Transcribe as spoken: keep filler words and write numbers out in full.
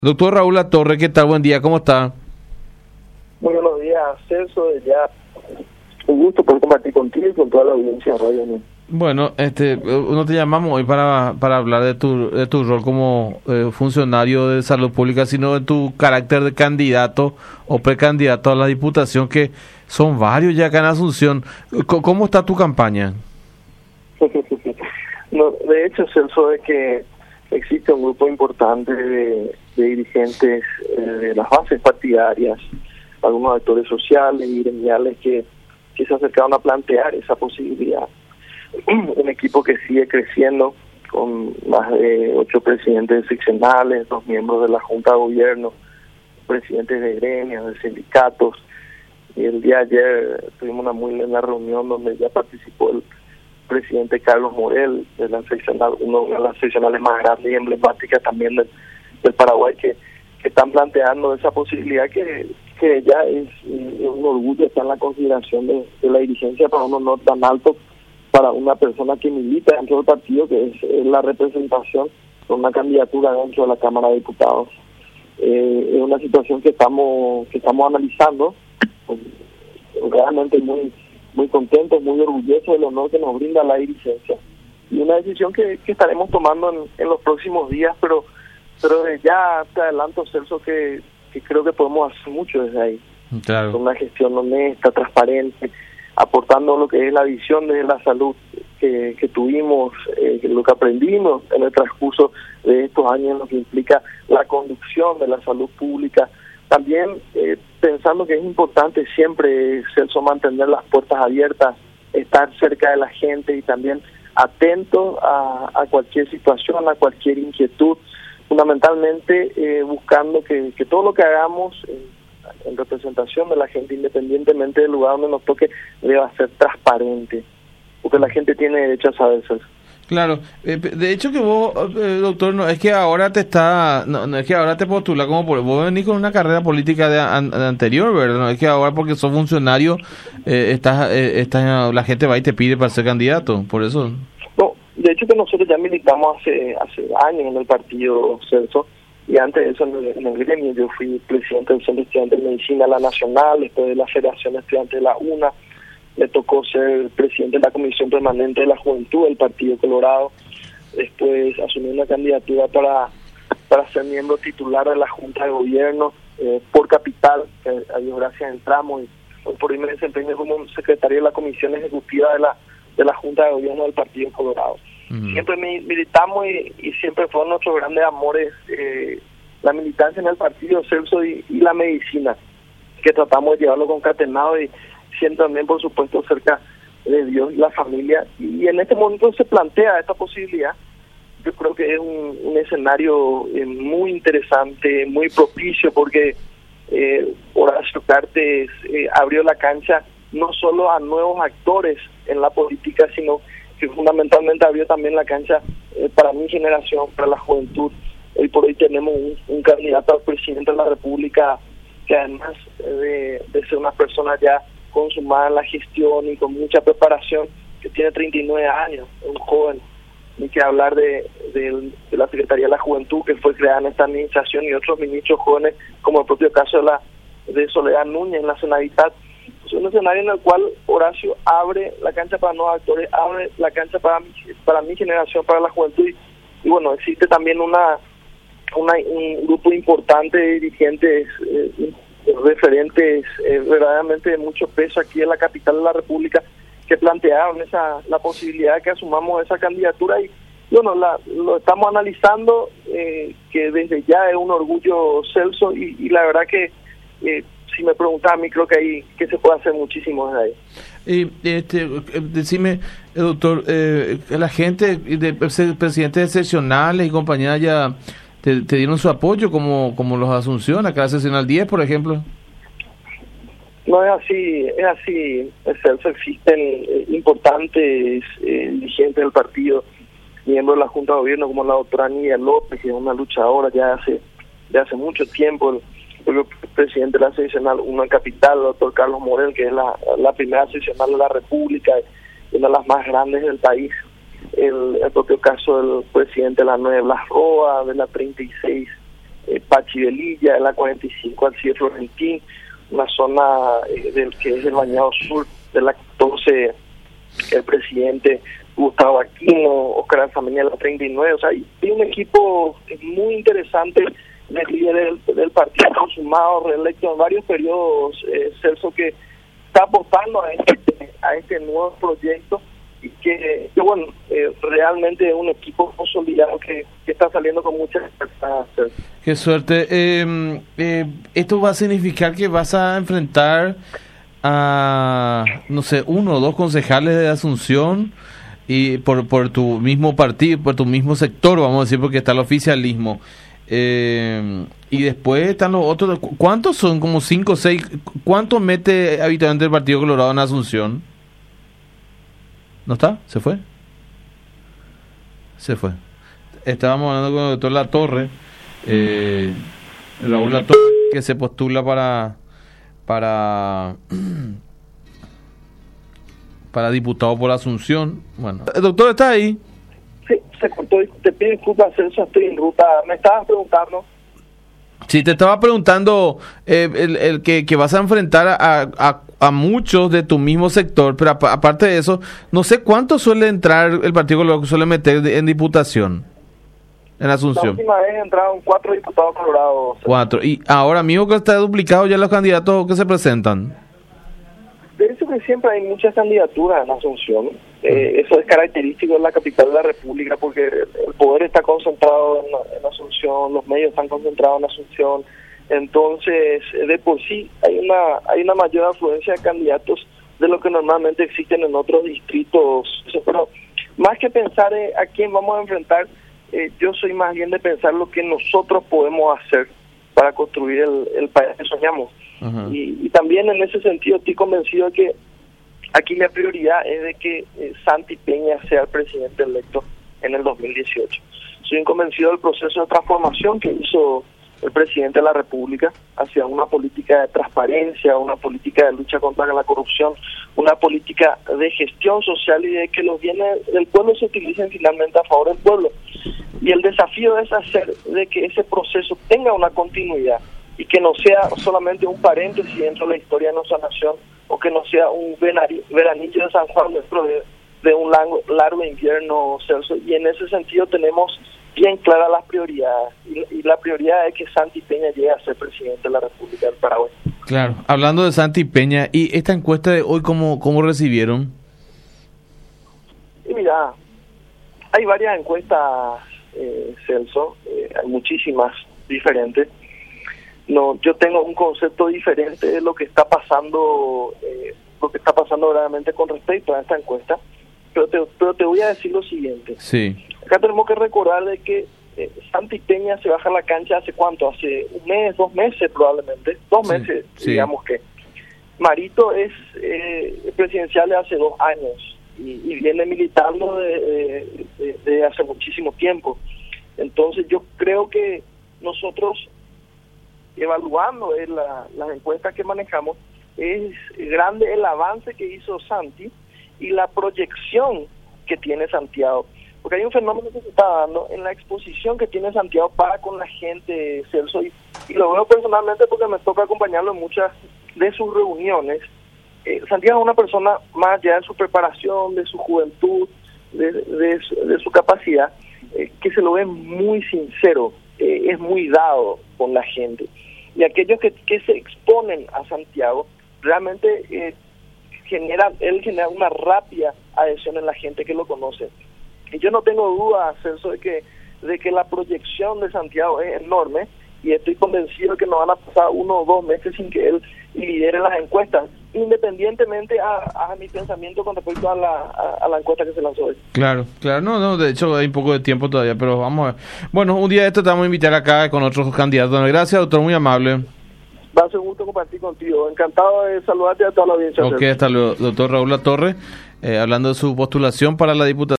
Doctor Raúl Latorre, ¿qué tal? Buen día, ¿cómo está? Muy buenos días, Celso. Ya un gusto poder compartir contigo y con toda la audiencia de Radio Net. Bueno, este, no te llamamos hoy para, para hablar de tu, de tu rol como eh, funcionario de salud pública, sino de tu carácter de candidato o precandidato a la diputación, que son varios ya acá en Asunción. ¿Cómo está tu campaña? No, de hecho, Celso, es que existe un grupo importante de, de dirigentes eh, de las bases partidarias, algunos actores sociales y gremiales que, que se acercaron a plantear esa posibilidad. Un equipo que sigue creciendo con más de ocho presidentes seccionales, dos miembros de la Junta de Gobierno, presidentes de gremios, de sindicatos. Y el día de ayer tuvimos una muy linda reunión donde ya participó el presidente Carlos Morel, de la seccional, uno de las seccionales más grandes y emblemáticas también del, del Paraguay, que, que están planteando esa posibilidad que, que ya es, es un orgullo estar en la consideración de, de la dirigencia para un honor tan alto para una persona que milita dentro del partido, que es, es la representación con una candidatura dentro de la Cámara de Diputados. Eh, es una situación que estamos que estamos analizando, pues, realmente muy muy contentos, muy orgullosos del honor que nos brinda la dirigencia, y una decisión que, que estaremos tomando en, en los próximos días, pero pero ya te adelanto, Celso, que, que creo que podemos hacer mucho desde ahí. Claro. Con una gestión honesta, transparente, aportando lo que es la visión de la salud que, que tuvimos, eh, lo que aprendimos en el transcurso de estos años, lo que implica la conducción de la salud pública. También eh, pensando que es importante siempre, Celso, mantener las puertas abiertas, estar cerca de la gente y también atento a, a cualquier situación, a cualquier inquietud, fundamentalmente eh, buscando que, que todo lo que hagamos en, en representación de la gente, independientemente del lugar donde nos toque, deba ser transparente, porque la gente tiene derecho a saber eso. Claro, eh, de hecho que vos, eh, doctor, no es que ahora te está, no, no es que ahora te postula como por, vos venís con una carrera política de, an, de anterior, ¿verdad? No es que ahora porque sos funcionario, eh, estás, eh, estás, la gente va y te pide para ser candidato, por eso. No, de hecho que nosotros ya militamos hace hace años en el partido, Celso, y antes de eso en el, en el gremio. Yo fui presidente del Centro Estudiante de Medicina, la Nacional, después de la Federación Estudiante de la UNA. Me tocó ser presidente de la Comisión Permanente de la Juventud del Partido Colorado. Después asumí una candidatura para para ser miembro titular de la Junta de Gobierno eh, por capital, que a Dios gracias entramos, y hoy por hoy me desempeño como secretario de la Comisión Ejecutiva de la de la Junta de Gobierno del Partido Colorado. Uh-huh. Siempre militamos y, y siempre fueron nuestros grandes amores eh, la militancia en el partido, Celso, y, y la medicina, que tratamos de llevarlo concatenado y siempre también, por supuesto, cerca de Dios y la familia. Y en este momento se plantea esta posibilidad. Yo creo que es un, un escenario eh, muy interesante, muy propicio, porque eh, Horacio Cartes eh, abrió la cancha no solo a nuevos actores en la política, sino que fundamentalmente abrió también la cancha eh, para mi generación, para la juventud. Hoy por hoy tenemos un, un candidato al presidente de la República que, además de, de ser una persona ya consumada en la gestión y con mucha preparación, que tiene treinta y nueve años, un joven, ni que hablar de, de, de la Secretaría de la Juventud, que fue creada en esta administración, y otros ministros jóvenes, como el propio caso de la de Soledad Núñez en la Senadidad. Es un escenario en el cual Horacio abre la cancha para nuevos actores, abre la cancha para mi, para mi generación, para la juventud, y, y bueno, existe también una, una un grupo importante de dirigentes eh, referentes eh, verdaderamente de mucho peso aquí en la capital de la República, que plantearon esa la posibilidad de que asumamos esa candidatura, y bueno, la, lo estamos analizando, eh, que desde ya es un orgullo, Celso, y, y la verdad que eh, si me preguntas a mí, creo que ahí que se puede hacer muchísimo desde ahí. Y este, decime, doctor, eh, la gente de presidentes excepcionales y compañía ya Te, te dieron su apoyo, como como los Asunción, acá la seccional diez, por ejemplo. No es así, es así, Celso. Existen eh, importantes eh, dirigentes del partido, miembros de la Junta de Gobierno, como la doctora Nidia López, que es una luchadora ya hace de hace mucho tiempo, el, el presidente de la seccional uno en Capital, el doctor Carlos Morel, que es la, la primera seccional de la República, una de las más grandes del país. El, el propio caso del presidente de la nueve, Blas Roa, de la treinta y seis, eh, Pachi Velilla, en la cuarenta y cinco Alcide Florentín, una zona eh, del que es el Bañado Sur, de la catorce el presidente Gustavo Aquino, Oscar Alzamendi, la treinta y nueve, o sea, hay un equipo muy interesante de líderes del, del partido consumado, reelecto en varios periodos, eh, Celso, que está apostando a este, a este nuevo proyecto y que, que bueno, eh, realmente es un equipo consolidado que, que está saliendo con mucha libertad. Qué suerte. Eh, eh, ¿Esto va a significar que vas a enfrentar a, no sé, uno o dos concejales de Asunción y por, por tu mismo partido, por tu mismo sector, vamos a decir, porque está el oficialismo? Eh, y después están los otros. ¿Cuántos son? Como cinco o seis. ¿Cuántos mete habitualmente el Partido Colorado en Asunción? ¿No está? ¿Se fue? Se fue. Estábamos hablando con el doctor Latorre, eh, Raúl Latorre, que se postula para para para diputado por Asunción. Bueno, el doctor está ahí. Sí, se cortó. Te pido disculpas, Celso, estoy en ruta. Me estabas preguntando. Sí, te estaba preguntando eh, el, el que, que vas a enfrentar a, a, a muchos de tu mismo sector, pero a, aparte de eso, no sé cuánto suele entrar el Partido Colorado, suele meter de, en diputación en Asunción. La última vez entraron cuatro diputados colorados. Cuatro. Y ahora mismo que está duplicado ya los candidatos que se presentan. De eso que siempre hay muchas candidaturas en Asunción. Eh, eso es característico de la capital de la República porque el poder está concentrado en, en Asunción, los medios están concentrados en Asunción. Entonces, de por sí hay una hay una mayor afluencia de candidatos de lo que normalmente existen en otros distritos. Pero más que pensar eh, a quién vamos a enfrentar, eh, yo soy más bien de pensar lo que nosotros podemos hacer para construir el, el país que soñamos. Uh-huh. y, y también en ese sentido estoy convencido de que aquí la prioridad es de que eh, Santi Peña sea el presidente electo en el dos mil dieciocho. Soy convencido del proceso de transformación que hizo el presidente de la República hacia una política de transparencia, una política de lucha contra la corrupción, una política de gestión social y de que los bienes del pueblo se utilicen finalmente a favor del pueblo. Y el desafío es hacer de que ese proceso tenga una continuidad y que no sea solamente un paréntesis dentro de la historia de nuestra nación, o que no sea un veranillo de San Juan dentro de, de un largo, largo invierno, Celso. Y en ese sentido tenemos bien claras las prioridades. Y, y la prioridad es que Santi Peña llegue a ser presidente de la República del Paraguay. Claro, hablando de Santi Peña, ¿y esta encuesta de hoy cómo, cómo recibieron? Y mira, hay varias encuestas, eh, Celso, eh, hay muchísimas diferentes. No, yo tengo un concepto diferente de lo que está pasando, eh, lo que está pasando verdaderamente con respecto a esta encuesta, pero te, pero te voy a decir lo siguiente. Sí. Acá tenemos que recordar de que eh, Santi Peña se baja a la cancha hace cuánto, hace un mes, dos meses probablemente, dos sí, meses, sí. digamos que. Marito es eh, presidencial de hace dos años y, y viene militando de, de, de hace muchísimo tiempo. Entonces yo creo que nosotros, evaluando eh, la, las encuestas que manejamos, es grande el avance que hizo Santi y la proyección que tiene Santiago, porque hay un fenómeno que se está dando en la exposición que tiene Santiago para con la gente, Celso, y, y lo veo personalmente porque me toca acompañarlo en muchas de sus reuniones. eh, Santiago es una persona, más allá de su preparación, de su juventud, de, de, su, de su capacidad, eh, que se lo ve muy sincero, eh, es muy dado con la gente. Y aquellos que, que se exponen a Santiago, realmente eh, generan, él genera una rápida adhesión en la gente que lo conoce. Y yo no tengo duda, Celso, de que, de que la proyección de Santiago es enorme, y estoy convencido de que no van a pasar uno o dos meses sin que él lidere las encuestas, independientemente a, a mi pensamiento con respecto a la, a, a la encuesta que se lanzó hoy. Claro, claro, no, no, de hecho hay un poco de tiempo todavía, pero vamos a ver. Bueno, un día de esto te vamos a invitar acá con otros candidatos. Gracias, doctor, muy amable. Va a ser un gusto compartir contigo. Encantado de saludarte a toda la audiencia. Ok, hasta luego, doctor Raúl Latorre, eh, hablando de su postulación para la diputación.